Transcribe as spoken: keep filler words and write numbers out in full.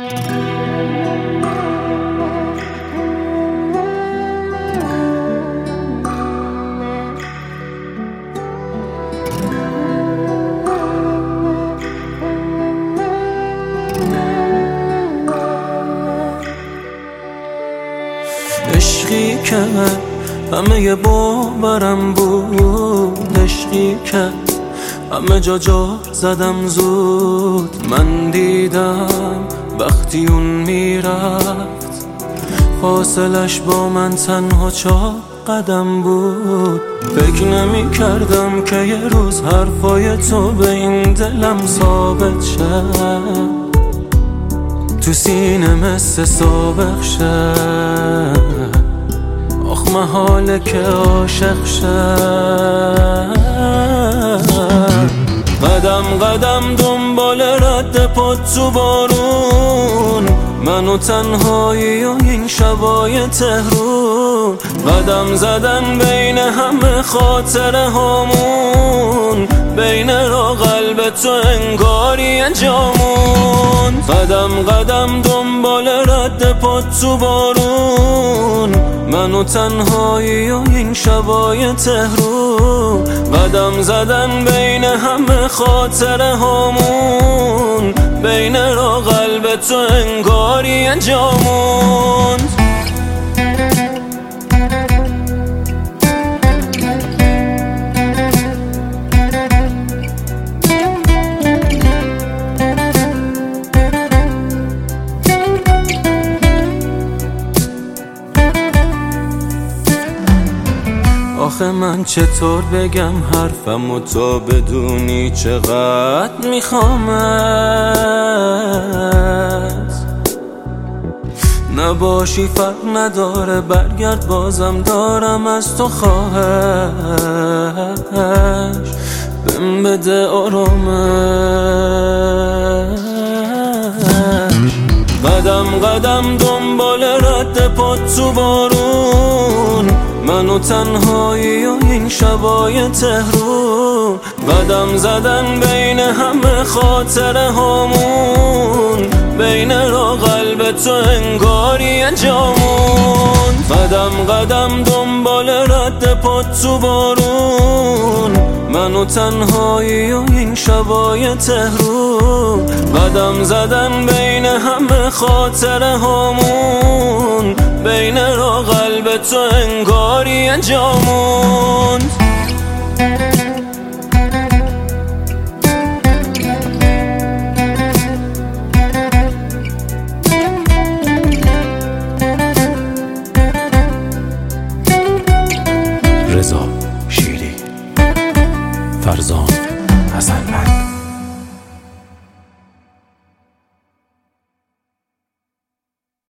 عشقی که همه باورم بود، عشقی که همه جا جا زدم زود. من دیدم وقتی اون میرفت فاصلش با من تنها چهار قدم بود. فکر نمی کردم که یه روز حرفای تو به این دلم ثابت شد، تو سینه مثل سابق شد. آخ محاله که عاشق شد. قدم قدم دنبال رد پات تو بارون، من و تنهایی و این شبای تهرون. قدم زدن بین همه خاطره هامون، بین را قلب تو انگاری جامون. قدم قدم دنبال رد پات تو بارون، من و تنهایی و این شبای تهرون. قدم زدن بین همه خاطره هامون، بین را قلب تو انگاری جامون. آخه من چطور بگم حرفم و تو بدونی چقدر میخوامت. نباشی فرق نداره، برگرد بازم دارم از تو خواهش. بهم بده آرامش. قدم قدم دنبال رد پات تو بارون، من و تنهایی و این شبای تهرون. قدم زدن بین همه خاطره هامون، بین را قلب تو انگاری جامون. قدم قدم دنبال رد پات تو بارون، من و تنهایی و این شبای تهرون. قدم زدن بین همه خاطره هامون، بین را قلب تو انگاری جامون. رضا شیری، فرزان حسن.